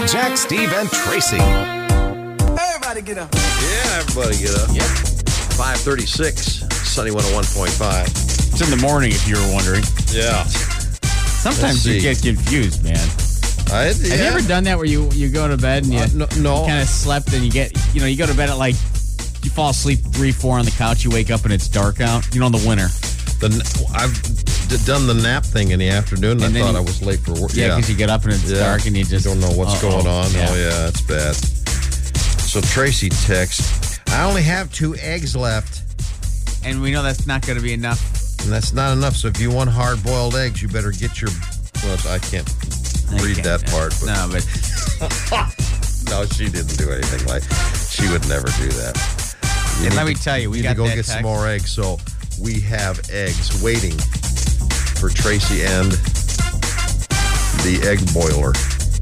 Jack, Steve, and Tracy. Everybody get up. Yeah, everybody get up. Yep. 5:36, Sunny 101.5. It's in the morning, if you were wondering. Yeah. Sometimes you get confused, man. Have you ever done that where you go to bed and you no. kind of slept and you get, you go to bed at like, you fall asleep 3, 4 on the couch, you wake up and it's dark out, in the winter. I've done the nap thing in the afternoon and I thought I was late for work. Yeah, because you get up and it's dark and you just don't know what's going on. Yeah. Oh, yeah, it's bad. So Tracy texts, I only have 2 eggs left. And we know that's not going to be enough. And that's not enough. So if you want hard-boiled eggs, you better get your... Well, I can't read that part. But. No, but... No, she didn't do anything like... She would never do that. And let me tell you, we got to go that get text. some more eggs. So we have eggs waiting for Tracy and the egg boiler.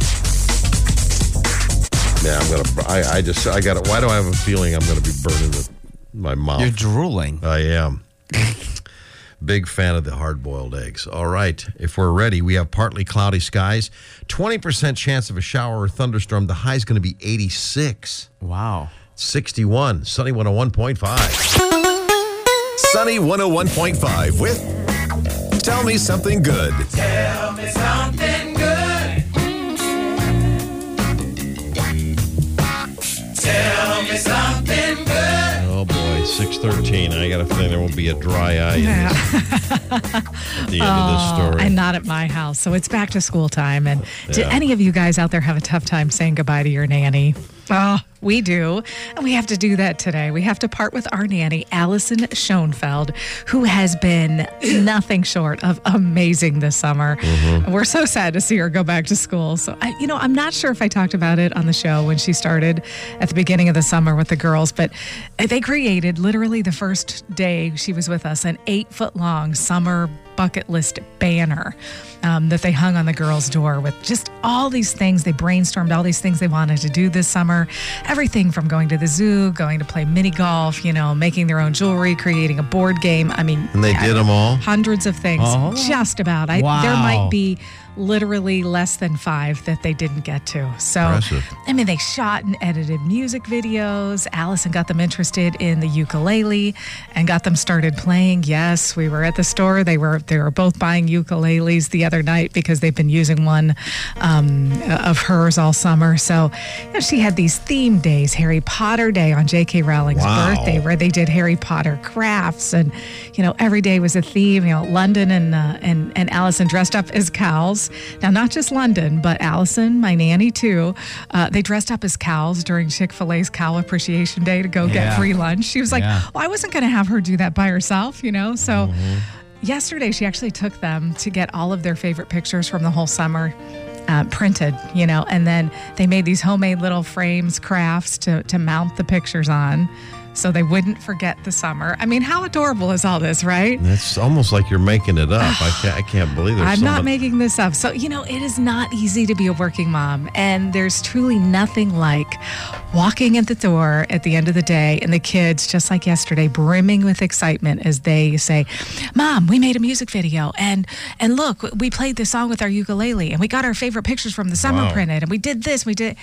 Yeah, I got it. Why do I have a feeling I'm going to be burning my mouth? You're drooling. I am. Big fan of the hard-boiled eggs. All right. If we're ready, we have partly cloudy skies, 20% chance of a shower or thunderstorm. The high is going to be 86. Wow. 61. Sunny 101.5. Sunny 101.5 with Tell Me Something Good. Tell me something good. Tell me something good. Oh, boy. 6:13. I got a feeling there won't be a dry eye at the end of this story. And not at my house. So it's back to school time. And did any of you guys out there have a tough time saying goodbye to your nanny? Oh, we do. And we have to do that today. We have to part with our nanny, Allison Schoenfeld, who has been nothing short of amazing this summer. Mm-hmm. We're so sad to see her go back to school. So, I'm not sure if I talked about it on the show when she started at the beginning of the summer with the girls, but they created literally the first day she was with us an 8-foot-long summer bucket list banner that they hung on the girls' door with just all these things. They brainstormed all these things they wanted to do this summer. Everything from going to the zoo, going to play mini golf, making their own jewelry, creating a board game. And they did them all? Hundreds of things. Oh. Just about. Wow. There might be literally less than 5 that they didn't get to. So, impressive. they shot and edited music videos. Allison got them interested in the ukulele and got them started playing. Yes, we were at the store. They were both buying ukuleles the other night because they've been using one of hers all summer. So, she had these theme days. Harry Potter Day on J.K. Rowling's birthday, where they did Harry Potter crafts, and every day was a theme. London and Allison dressed up as cows. Now, not just London, but Allison, my nanny too, they dressed up as cows during Chick-fil-A's Cow Appreciation Day to go get free lunch. She was like, well, I wasn't going to have her do that by herself, So yesterday she actually took them to get all of their favorite pictures from the whole summer printed, and then they made these homemade little frames, crafts to mount the pictures on, so they wouldn't forget the summer. How adorable is all this, right? It's almost like you're making it up. I can't believe there's I'm not making this up. So, it is not easy to be a working mom. And there's truly nothing like walking at the door at the end of the day and the kids, just like yesterday, brimming with excitement as they say, Mom, we made a music video. And look, we played this song with our ukulele and we got our favorite pictures from the summer printed. And we did this, we did...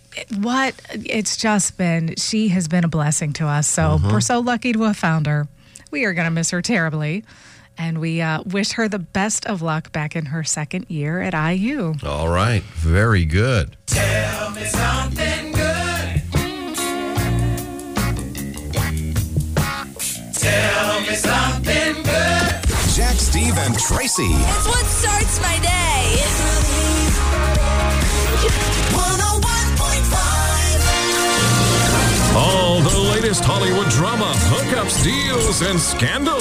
It's just been, she has been a blessing to us. So we're so lucky to have found her. We are going to miss her terribly. And we wish her the best of luck back in her second year at IU. All right. Very good. Tell me something good. Tell me something good. Jack, Steve, and Tracy. It's what starts my day. 101.5. All the latest Hollywood drama, hookups, deals, and scandal.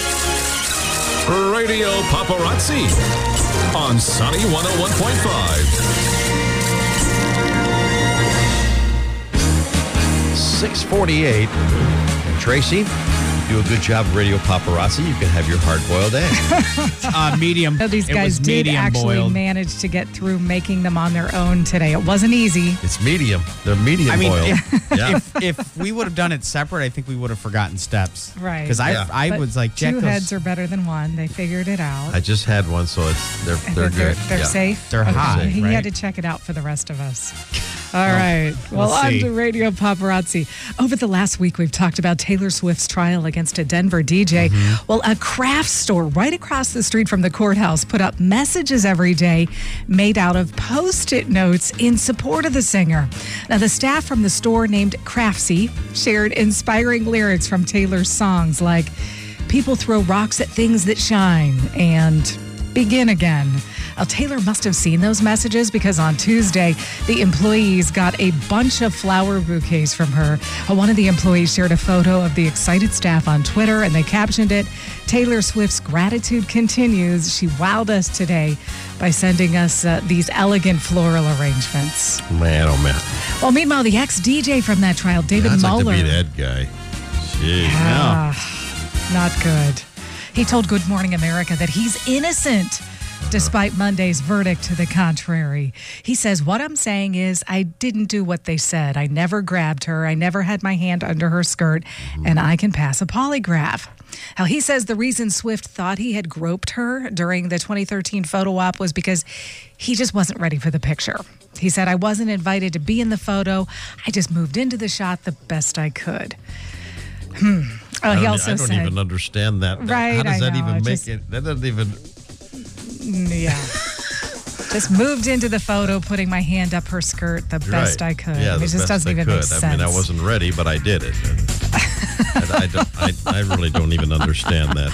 Radio Paparazzi on Sunny 101.5. 6:48. Tracy, do a good job of radio paparazzi, you can have your hard-boiled egg. Medium. So these It guys was did medium actually boiled. manage to get through making them on their own today. It wasn't easy. It's medium. They're medium I mean, boiled. Yeah. If we would have done it separate, I think we would have forgotten steps. Right. Because Yeah. I But was like, Jack, two those- heads are better than one. They figured it out. I just had one, so they're good. They're Yeah. safe. They're hot, He right? had to check it out for the rest of us. All right. Well, we'll on see. to Radio Paparazzi. Over the last week, we've talked about Taylor Swift's trial against a Denver DJ. Mm-hmm. Well, a craft store right across the street from the courthouse put up messages every day made out of Post-it notes in support of the singer. Now, the staff from the store named Craftsy shared inspiring lyrics from Taylor's songs like "People throw rocks at things that shine" and "Begin again." Now, Taylor must have seen those messages because on Tuesday, the employees got a bunch of flower bouquets from her. One of the employees shared a photo of the excited staff on Twitter, and they captioned it, "Taylor Swift's gratitude continues. She wowed us today by sending us these elegant floral arrangements." Man, oh man. Well, meanwhile, the ex-DJ from that trial, David I'd like Mueller. to be that guy. Jeez. Not good. He told Good Morning America that he's innocent despite Monday's verdict to the contrary. He says, "What I'm saying is I didn't do what they said. I never grabbed her. I never had my hand under her skirt, and I can pass a polygraph." Now, he says the reason Swift thought he had groped her during the 2013 photo op was because he just wasn't ready for the picture. He said, "I wasn't invited to be in the photo. I just moved into the shot the best I could." He also I don't said, even understand that. Right, How does I that know, even make just- it? That doesn't even. yeah. Just moved into the photo, putting my hand up her skirt the best I could. Yeah, I mean, the it just best doesn't I even could. make sense. I mean, I wasn't ready, but I did it. I really don't even understand that.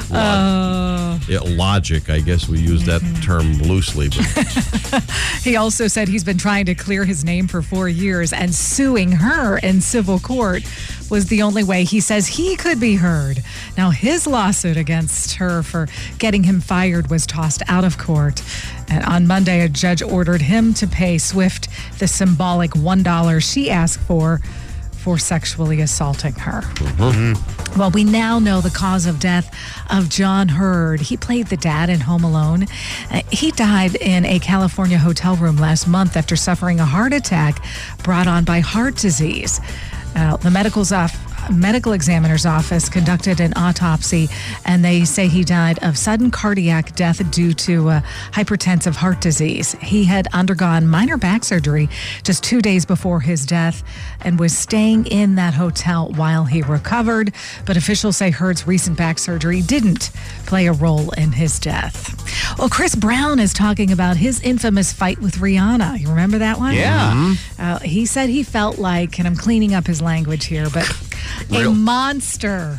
Logic, I guess we use that term loosely. But He also said he's been trying to clear his name for 4 years, and suing her in civil court was the only way he says he could be heard. Now, his lawsuit against her for getting him fired was tossed out of court. And on Monday, a judge ordered him to pay Swift the symbolic $1 she asked for sexually assaulting her. Well, we now know the cause of death of John Hurd. He played the dad in Home Alone. He died in a California hotel room last month after suffering a heart attack brought on by heart disease. The medical examiner's office conducted an autopsy, and they say he died of sudden cardiac death due to hypertensive heart disease. He had undergone minor back surgery just 2 days before his death and was staying in that hotel while he recovered. But officials say Hurd's recent back surgery didn't play a role in his death. Well, Chris Brown is talking about his infamous fight with Rihanna. You remember that one? Yeah. He said he felt like, and I'm cleaning up his language here, but a monster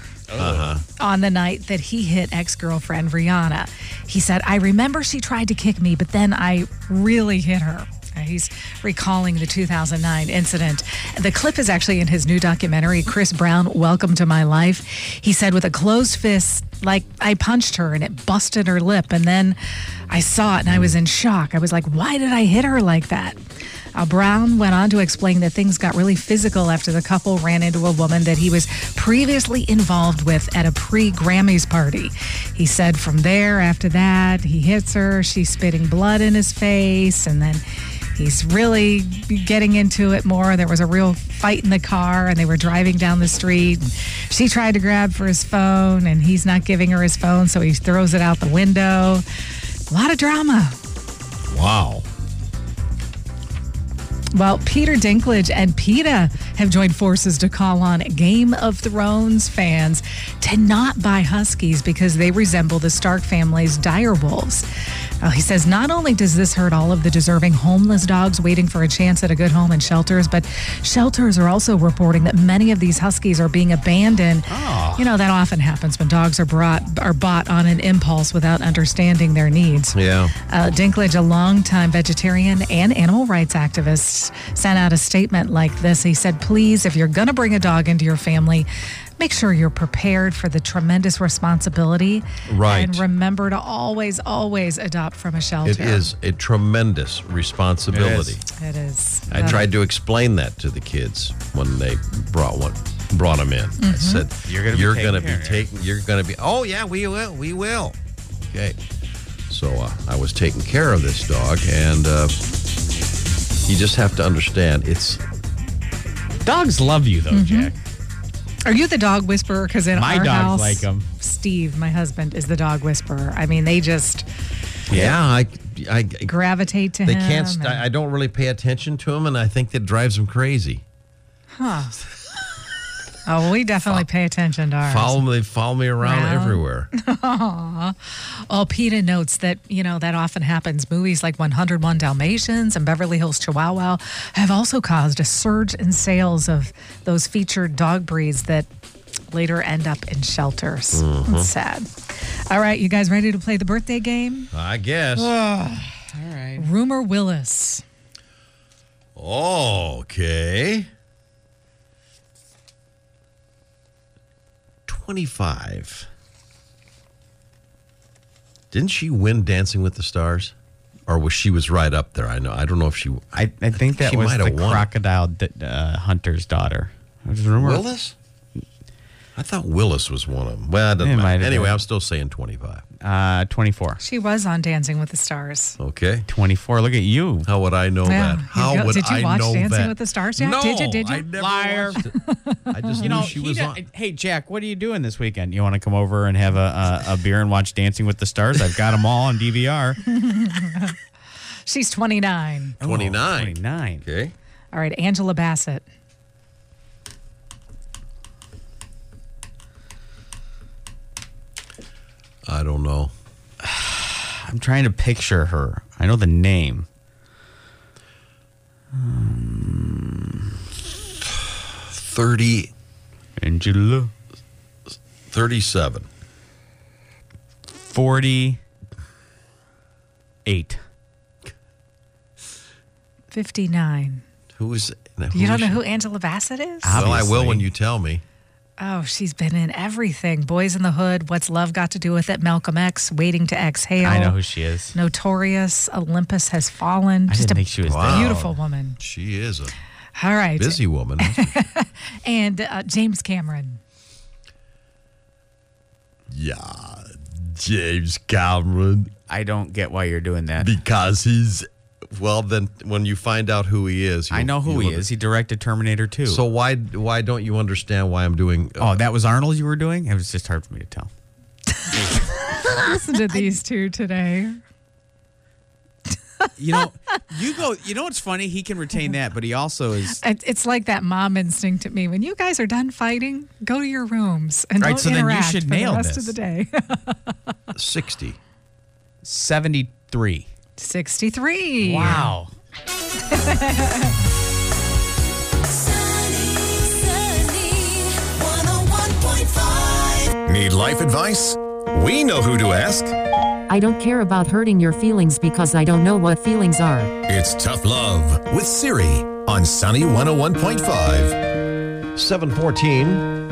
on the night that he hit ex-girlfriend Rihanna. He said, "I remember she tried to kick me, but then I really hit her." He's recalling the 2009 incident. The clip is actually in his new documentary, Chris Brown, Welcome to My Life. He said with a closed fist, like, "I punched her and it busted her lip. And then I saw it and I was in shock. I was like, why did I hit her like that?" Brown went on to explain that things got really physical after the couple ran into a woman that he was previously involved with at a pre-Grammys party. He said from there, after that, he hits her, she's spitting blood in his face, and then he's really getting into it more. There was a real fight in the car, and they were driving down the street. And she tried to grab for his phone, and he's not giving her his phone, so he throws it out the window. A lot of drama. wow. Well, Peter Dinklage and PETA have joined forces to call on Game of Thrones fans to not buy huskies because they resemble the Stark family's dire wolves. He says not only does this hurt all of the deserving homeless dogs waiting for a chance at a good home in shelters, but shelters are also reporting that many of these huskies are being abandoned. You know, that often happens when dogs are bought on an impulse without understanding their needs. Yeah. Dinklage, a longtime vegetarian and animal rights activist, sent out a statement like this. He said, "Please, if you're going to bring a dog into your family, make sure you're prepared for the tremendous responsibility. Right. And remember to always, always adopt from a shelter." It is a tremendous responsibility. It is. I tried to explain that to the kids when they brought one. brought him in. I said, You're gonna be taking care of oh, yeah, we will. Okay. So I was taking care of this dog, and you just have to understand, Dogs love you, though, Jack. Are you the dog whisperer? Because in My our dogs house, like 'em. Steve, my husband, is the dog whisperer. I mean, they just I gravitate to they him. can't, I don't really pay attention to him, and I think that drives them crazy. Oh, we definitely pay attention to ours. They follow me around everywhere. Well, PETA notes that, that often happens. Movies like 101 Dalmatians and Beverly Hills Chihuahua have also caused a surge in sales of those featured dog breeds that later end up in shelters. It's sad. All right, you guys ready to play the birthday game? I guess. All right. Rumor Willis. Okay. 25. Didn't she win Dancing with the Stars? Or was she right up there? I don't know if she... I think that she was might the have won. crocodile hunter's daughter. Willis? I thought Willis was one of them. Well, it doesn't It might matter. have Anyway, been. I'm still saying 25. 24. She was on Dancing with the Stars. Okay. 24. Look at you. How would I know Yeah. that? How would Did you I watch know Dancing that? with the Stars, Jack? No, Did you? I never Liar. watched it. I just knew she was on. Hey, Jack, what are you doing this weekend? You want to come over and have a beer and watch Dancing with the Stars? I've got them all on DVR. She's 29. 29. 29. Okay. All right, Angela Bassett. I don't know. I'm trying to picture her. I know the name. 30, Angela. 37. 48. 59. Who is... You don't know who Angela Bassett is? Well, I will Obviously. when you tell me. Oh, she's been in everything. Boys in the Hood, What's Love Got to Do with It, Malcolm X, Waiting to Exhale. I know who she is. Notorious, Olympus Has Fallen. I Just didn't a think she was Wow. beautiful woman. She is a All right. busy woman. And James Cameron. Yeah, James Cameron. I don't get why you're doing that. Because he's... Well, then when you find out who he is... I know who he you'll- is. He directed Terminator 2. So why don't you understand why I'm doing... Oh, that was Arnold you were doing? It was just hard for me to tell. Listen to these two today. You know what's funny? He can retain that, but he also is... It's like that mom instinct at me. When you guys are done fighting, go to your rooms and Right, don't so then you interact should for nail the rest this. of the day. 60. 73. 63. Wow. Sunny, 101.5. Need life advice? We know who to ask. I don't care about hurting your feelings because I don't know what feelings are. It's Tough Love with Siri on Sunny 101.5. 7:14.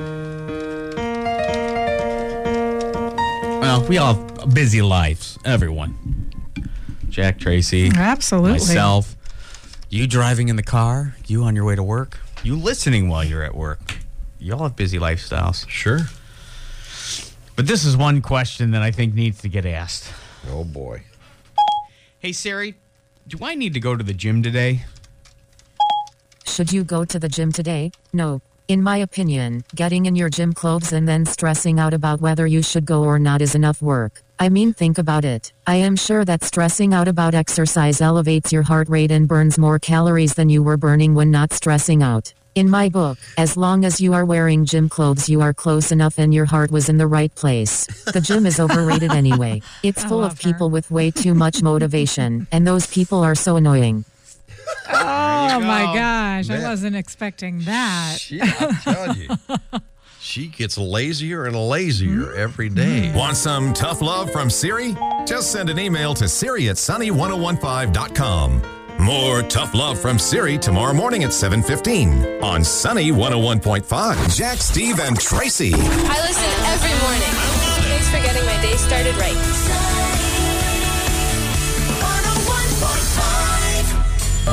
Well, we all have busy lives. Everyone. Jack, Tracy. Absolutely. Myself. You driving in the car. You on your way to work. You listening while you're at work. You all have busy lifestyles. Sure. But this is one question that I think needs to get asked. Oh, boy. Hey, Siri, do I need to go to the gym today? Should you go to the gym today? No. In my opinion, getting in your gym clothes and then stressing out about whether you should go or not is enough work. I mean, think about it. I am sure that stressing out about exercise elevates your heart rate and burns more calories than you were burning when not stressing out. In my book, as long as you are wearing gym clothes, you are close enough and your heart was in the right place. The gym is overrated anyway. It's full of love her. people with way too much motivation, and those people are so annoying. Oh, my go. gosh. I Man. wasn't expecting that. I'm telling you. She gets lazier and lazier every day. Want some tough love from Siri? Just send an email to Siri@sunny1015.com. More tough love from Siri tomorrow morning at 7:15 on Sunny 101.5. Jack, Steve, and Tracy. I listen every morning. Thanks for getting my day started right. Sunny 101.5.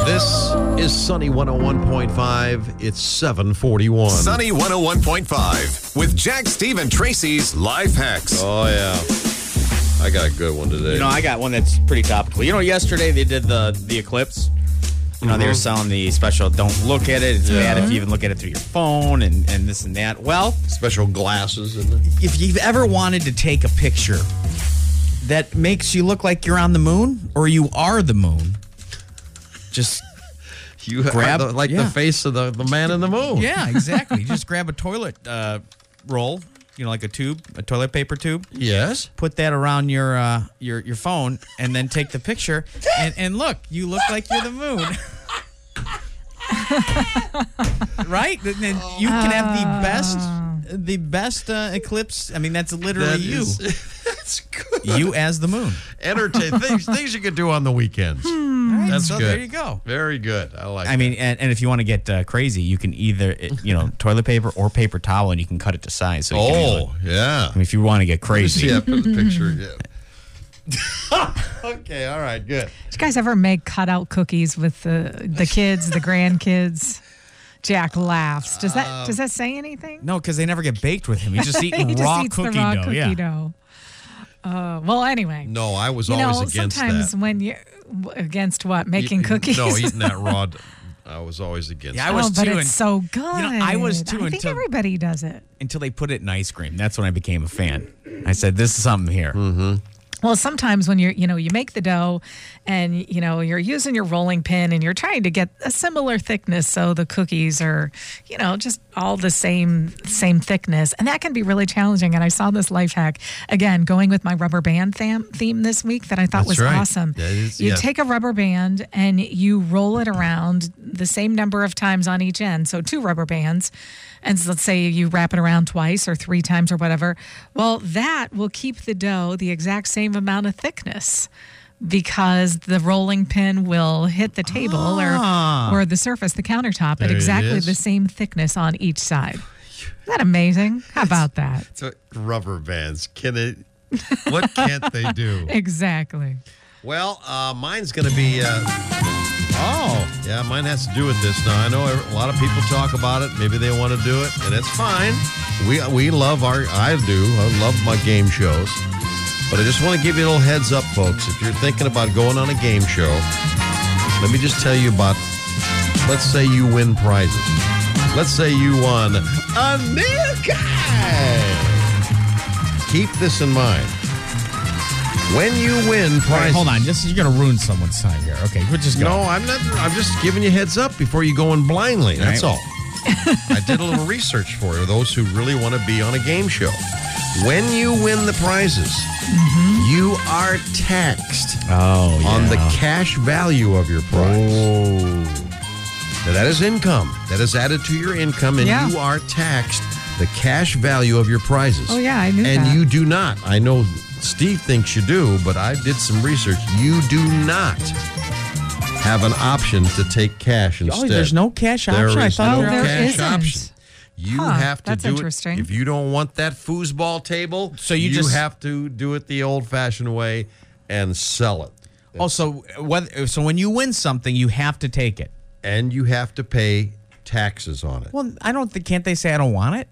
This is Sunny 101.5. It's 7:41. Sunny 101.5 with Jack, Steve, and Tracy's Life Hacks. Oh, yeah. I got a good one today. You know, I got one that's pretty topical. You know, yesterday they did the eclipse. You know, they were selling the special don't look at it. It's bad if you even look at it through your phone and this and that. Well, Special glasses in it. if you've ever wanted to take a picture that makes you look like you're on the moon or you are the moon, just You grab- have the face of the man in the moon. yeah, exactly. Just grab a toilet roll, you know, like a toilet paper tube. Yes. Put that around your phone, and then take the picture. And look, you look like you're the moon. Right? Then you can have the best eclipse. I mean, that's literally you. That's good. You as the moon. Entertain things you could do on the weekends. That's so good. there you go. Very good. I like. I mean, and if you want to get crazy, you can either toilet paper or paper towel, and you can cut it to size. So you can yeah. I mean, if you want to get crazy. Yeah, put the picture again. Okay, all right, good. Did you guys ever make cutout cookies with the kids, the grandkids? Jack laughs. Does that say anything? No, because they never get baked with him. He's just eating He just raw eats cookie the raw dough. cookie Yeah. dough. Well, anyway. No, I was always against sometimes that. when you against what making cookies. No, eating that raw. I was always against. Yeah, I that. was but too. it's so good. I was too I think until- everybody does it. Until they put it in ice cream. That's when I became a fan. I said, this is something here. Mm-hmm. Well, sometimes when you make the dough and, you're using your rolling pin and you're trying to get a similar thickness so the cookies are, just all the same thickness. And that can be really challenging. And I saw this life hack, again, going with my rubber band theme this week that I thought was right. awesome. That is- you yeah. take a rubber band and you roll it around the same number of times on each end. So 2 rubber bands. And so let's say you wrap it around twice or 3 times or whatever. Well, that will keep the dough the exact same amount of thickness because the rolling pin will hit the table or the surface, the countertop, There at it exactly is. the same thickness on each side. Isn't that amazing? How about that? So, rubber bands. What can't they do? Exactly. Well, mine's going to be. Yeah, mine has to do with this. Now, I know a lot of people talk about it. Maybe they want to do it, and it's fine. I love my game shows. But I just want to give you a little heads up, folks. If you're thinking about going on a game show, let me just tell you about, let's say you win prizes. Let's say you won a new guy. Keep this in mind. When you win prizes. All right, hold on. You're going to ruin someone's time here. Okay, we're just going. No, I'm not. I'm just giving you heads up before you go in blindly. That's all. I did a little research for you, those who really want to be on a game show. When you win the prizes, you are taxed on the cash value of your prize. Now, that is income. That is added to your income, and you are taxed the cash value of your prizes. Oh, yeah, I knew and that. And you do not. I know Steve thinks you do, but I did some research. You do not have an option to take cash instead. Oh, there's no cash option? There I is thought no there cash isn't. option. You have to that's do interesting. it. If you don't want that foosball table, So you just- have to do it the old-fashioned way and sell it. Oh, so when you win something, you have to take it. And you have to pay taxes on it. Well, I don't think. Can't they say I don't want it?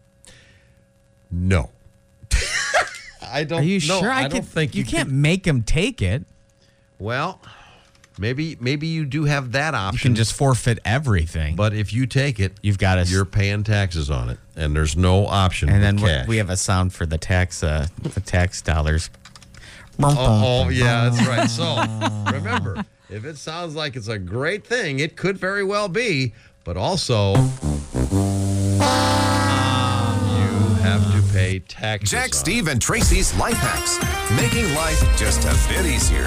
No. I don't. Are you no, sure? I don't think you can't make them take it. Well, maybe you do have that option. You can just forfeit everything. But if you take it, you've got to. You're paying taxes on it, and there's no option. And then for cash. we have a sound for the tax dollars. Oh, yeah, that's right. So remember, if it sounds like it's a great thing, it could very well be. But also, you have to pay taxes. Jack, on Steve, and Tracy's Life Hacks. Making life just a bit easier.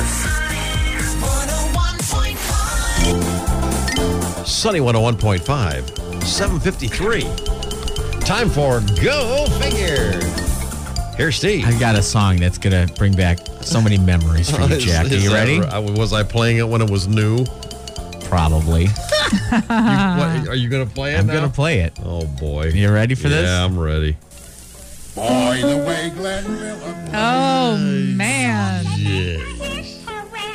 Sunny 101.5, 753. Time for Go Figure. Here's Steve. I've got a song that's going to bring back so many memories for you, Jack. Are you ready? Was I playing it when it was new? Probably. Are you going to play it I'm now? going to play it. Oh, boy. You ready for this? Yeah, I'm ready. Boy, the way Glenn Miller. Oh, man. Yeah.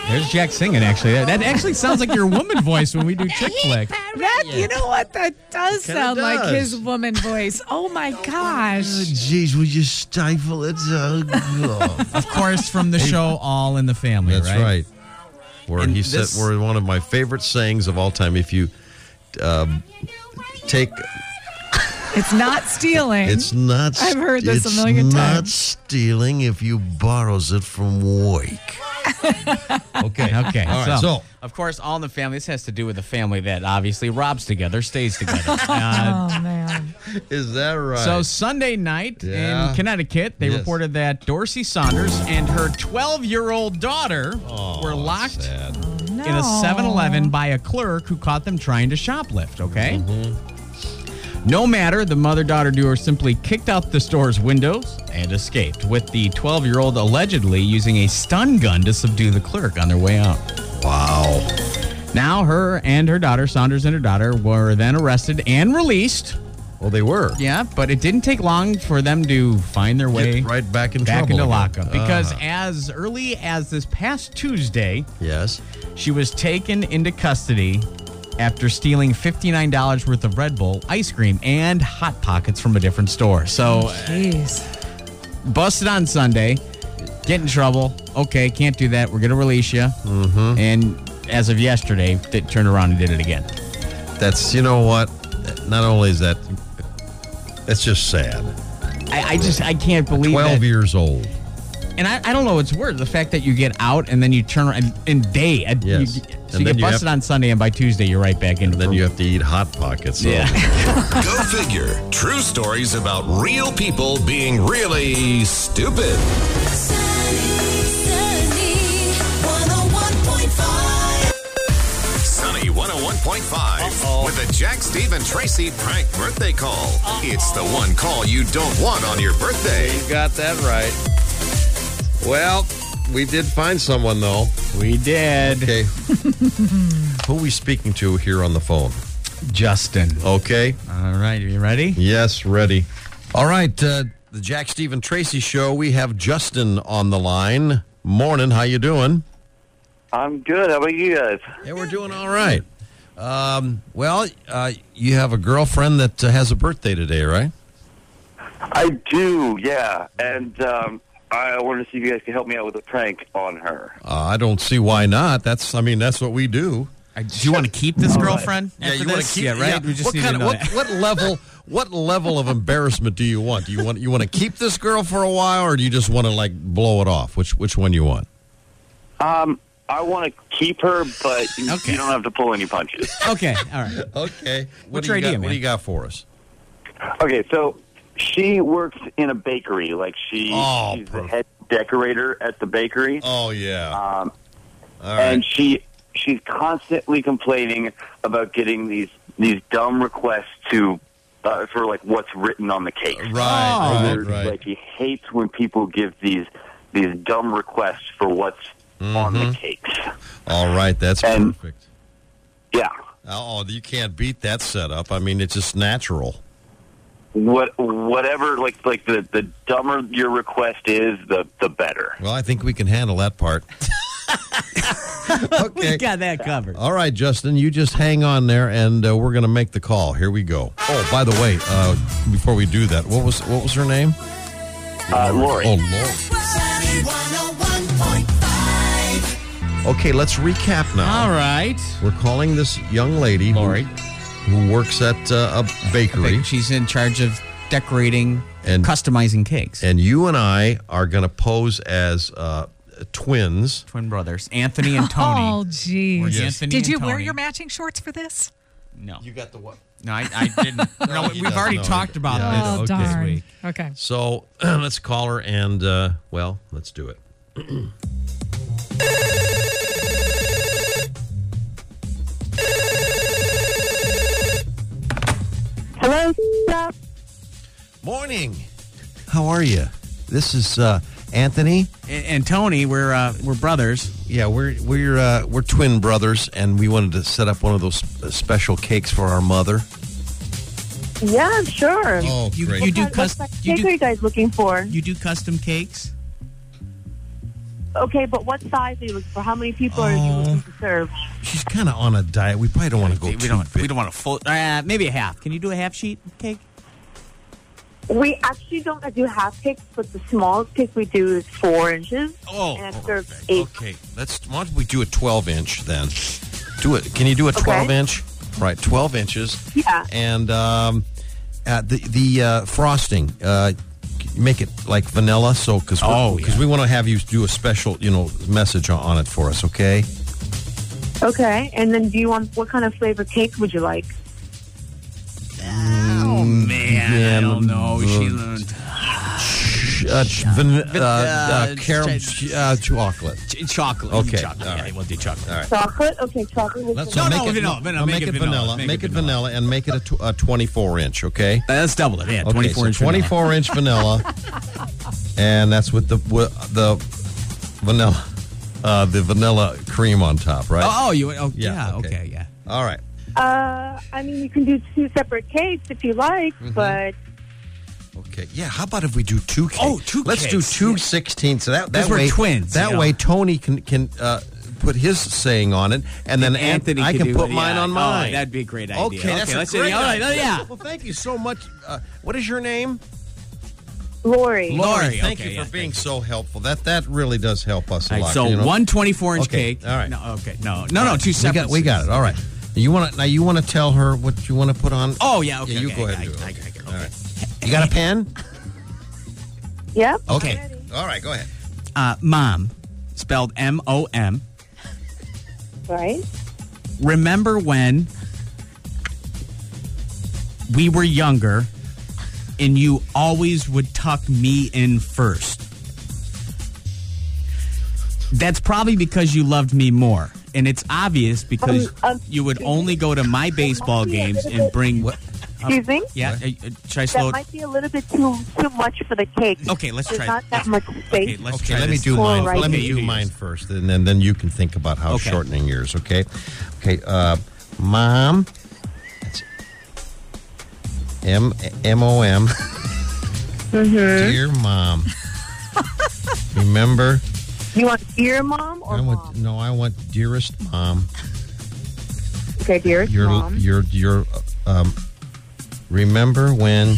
There's Jack singing, actually. That actually sounds like your woman voice when we do chick flick. You know what? That does sound like does. his woman voice. Oh, my gosh. Jeez, would you stifle it? Of course, from the show All in the Family, That's right. Where And he said, where one of my favorite sayings of all time, if you take... It's not stealing. It's not... I've heard this a million It's not times. stealing if you borrows it from Wake. Okay. All right, so... Of course, All in the Family. This has to do with a family that obviously robs together, stays together. Oh, man. Is that right? So Sunday night Yeah. in Connecticut, they Yes. reported that Dorsey Saunders and her 12-year-old daughter were locked sad. in a 7-Eleven by a clerk who caught them trying to shoplift, okay? No matter, the mother-daughter duo simply kicked out the store's windows and escaped, with the 12-year-old allegedly using a stun gun to subdue the clerk on their way out. Wow. Now, her and her daughter, Saunders and her daughter, were then arrested and released. Well, they were. Yeah, but it didn't take long for them to find their way Get right back in back trouble into again. lockup. Because as early as this past Tuesday, Yes. she was taken into custody after stealing $59 worth of Red Bull, ice cream, and Hot Pockets from a different store. So, Jeez. busted on Sunday, get in trouble. Okay, can't do that. We're going to release you. Mm-hmm. And as of yesterday, they turned around and did it again. That's, you know what? Not only is that, that's just sad. I can't believe 12 that. years old. And I don't know what's worse, the fact that you get out and then you turn around in day. Yes. You And then get you busted have- on Sunday, and by Tuesday, you're right back into Then you have to eat Hot Pockets. So. Yeah. Go figure. True stories about real people being really stupid. Sunny 101.5 with a Jack, Steve, and Tracy prank birthday call. It's the one call you don't want on your birthday. You got that right. Well, we did find someone, though. We did. Okay. Who are we speaking to here on the phone? Justin. Okay. All right, are you ready? Yes, ready. All right, the Jack, Steve, and Tracy show. We have Justin on the line. Morning, how you doing? I'm good. How about you guys? Yeah, we're doing all right. You have a girlfriend that has a birthday today, right? I do, yeah. And I wanted to see if you guys could help me out with a prank on her. I don't see why not. That's what we do. Do you want to keep this girlfriend? Yeah, after you want this? to keep. Yeah, right. Yeah. We just What need kind to of know that. what level? What level of embarrassment do you want? Do you want to keep this girl for a while, or do you just want to like blow it off? Which one you want? I want to keep her, but Okay. you don't have to pull any punches. Okay, all right. Okay. What's your idea, What man? do you got for us? Okay, so she works in a bakery. Like she's the perfect. head decorator at the bakery. Oh yeah. All right. And she's constantly complaining about getting these dumb requests to for like what's written on the cake. Right. Like he hates when people give these dumb requests for what's on the cakes. All right. That's And- perfect. Yeah. Oh, you can't beat that setup. I mean, it's just natural. Whatever, like the dumber your request is, the better. Well, I think we can handle that part. Okay. We got that covered. All right, Justin, you just hang on there, and we're going to make the call. Here we go. Oh, by the way, before we do that, what was her name? Lori. Oh, Lori. Okay, let's recap now. All right. We're calling this young lady, Lori. who works at a bakery, She's in charge of decorating And- customizing cakes. and you and I are going to pose as twins. Twin brothers, Anthony and Tony. Oh, geez. Anthony Did and you wear Tony. your matching shorts for this? No. You got the what? No, I didn't. No, he we've does. already No, talked about yeah, this Oh, okay. this darn. week. Okay. So let's call her, and let's do it. Hello, Stop. Morning. How are you? This is Anthony. And Tony, we're brothers. Yeah, we're twin brothers, and we wanted to set up one of those special cakes for our mother. Yeah, sure. Oh, You great! do What custom. cake are you guys looking for? You do custom cakes. Okay, but what size are you looking for? How many people are you looking to serve? She's kind of on a diet. We probably don't want to go We too don't big. want a full. Maybe a half. Can you do a half sheet cake? We actually don't do half cakes, but the smallest cake we do is 4 inches. Oh, and it serves 8. Okay, why don't we do a 12-inch then? Do it. Can you do a 12-inch? Right, 12 inches. Yeah. And the frosting, make it like vanilla, so because we want to have you do a special, message on it for us. Okay. Okay, and then what kind of flavor cake would you like? Oh man, I don't know. Caramel chocolate. Chocolate. Okay. Chocolate. All Yeah, right. we'll do chocolate. All right. Chocolate? Okay, chocolate. With Make it vanilla. Make it vanilla and make it a 24-inch. Okay. Let's double it. Yeah, Okay, 24-inch. 24-inch vanilla, and that's with the vanilla, the vanilla cream on top, right? Okay. Yeah. All right. I mean, you can do 2 separate cakes if you like, but... Okay. Yeah. How about if we do 2 cakes? Oh, 2 Let's do cakes. 2 16. So that Because we're way, twins, That way, Tony can put his saying on it, and then Anthony I can can do put it, mine yeah. on mine. Oh, that'd be a great idea. Okay, that's let's a great all right, idea. yeah. Well, thank you so much. What is your name? Lori. Lori, thank okay, you yeah, for being so helpful. That really does help us a All right, lot. so one 24-inch Okay, cake. all right. No, okay. No, 2 separate. We got it. All right. You want to tell her what you want to put on? Oh, yeah, okay. Yeah, you okay, go ahead and do I it. got it. All right. You got a pen? Yep. Okay. All right, go ahead. Mom, spelled M-O-M. Right. Remember when we were younger and you always would tuck me in first? That's probably because you loved me more. And it's obvious because you would only go to my baseball games and bring... Excuse me? Yeah, should I slow That might be a little bit too much for the cake. Okay, let's There's try not that much space. Okay, let's try Let me this. do mine. Right. Let me Okay, do you mine use. first, and then you can think about how Okay. shortening yours. Okay. Okay. Mom. That's M-O-M. Dear Mom. Remember? You want dear mom or mom? I want dearest Mom. Okay, dearest mom. Remember when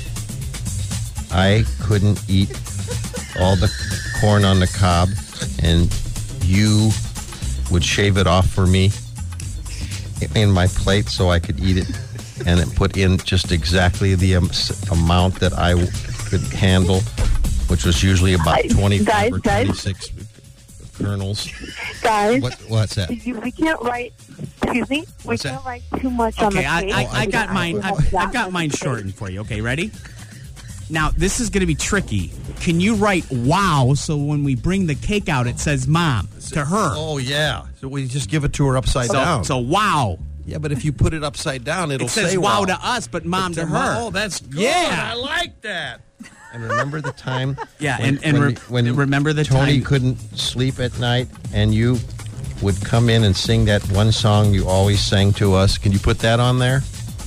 I couldn't eat all the corn on the cob and you would shave it off for me in my plate so I could eat it and then put in just exactly the amount that I could handle, which was usually about 25 or 26 kernels. Guys, What's that? we can't write. Excuse me. What's we that? can't write too much on the Okay, cake. I got mine. I've got mine shortened for you. Okay, ready? Now, this is going to be tricky. Can you write wow so when we bring the cake out, it says mom to her? Oh, yeah. So we just give it to her upside down. So wow. Yeah, but if you put it upside down, it'll It says say wow to us, but mom to her. Oh, that's good. Yeah. I like that. And remember the time? Yeah, when remember the Tony time. couldn't sleep at night, and you would come in and sing that one song you always sang to us. Can you put that on there?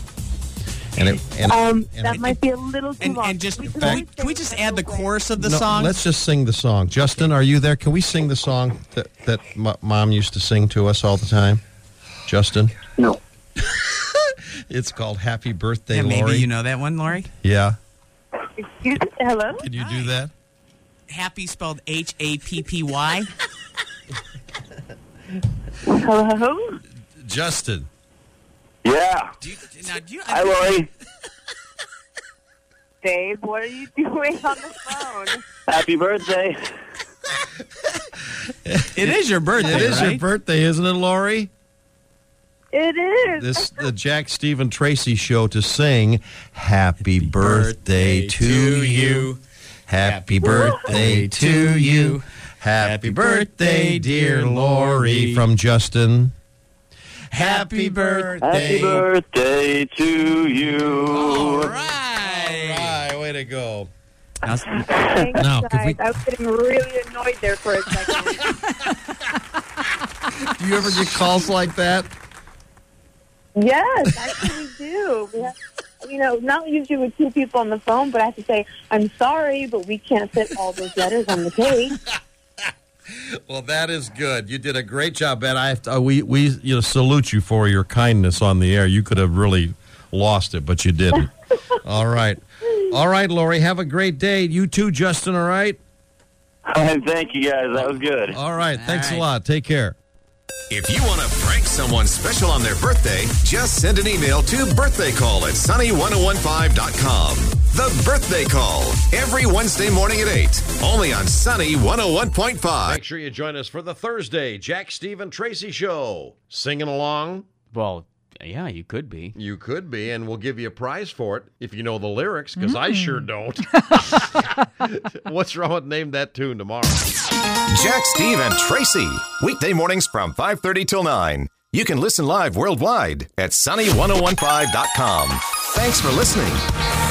That might be a little too long. And just can we just add the chorus of the No, song? let's just sing the song. Justin, are you there? Can we sing the song that Mom used to sing to us all the time? Justin? No. It's called Happy Birthday, Yeah, Lori. maybe you know that one, Lori. Yeah. Hello? Can you do that? Happy spelled Happy. Hello? Justin. Yeah. Hi, Lori. Dave, what are you doing on the phone? Happy birthday. It is your birthday, It is right? your birthday, isn't it, Lori? It is. The Jack Stephen Tracy show to sing Happy Birthday to you. Happy birthday to you. Happy birthday, dear Lori, from Justin. Happy birthday. Happy birthday to you. All right, way to go. Thanks, Now, could guys. we- I was getting really annoyed there for a second. Do you ever get calls like that? Yes, actually we do. We have, not usually with 2 people on the phone, but I have to say, I'm sorry, but we can't fit all those letters on the cake. Well, that is good. You did a great job, Ben. We salute you for your kindness on the air. You could have really lost it, but you didn't. All right, Lori. Have a great day. You too, Justin. All right. Thank you, guys. That was good. All right. Thanks a lot. Take care. If you want to prank someone special on their birthday, just send an email to birthdaycall@sunny1015.com. The Birthday Call, every Wednesday morning at 8, only on Sunny 101.5. Make sure you join us for the Thursday Jack, Steve, and Tracy Show. Singing along? Well, yeah, you could be. You could be, and we'll give you a prize for it if you know the lyrics, because I sure don't. What's wrong with Name That Tune tomorrow? Jack, Steve, and Tracy, weekday mornings from 5:30 till 9. You can listen live worldwide at sunny1015.com. Thanks for listening.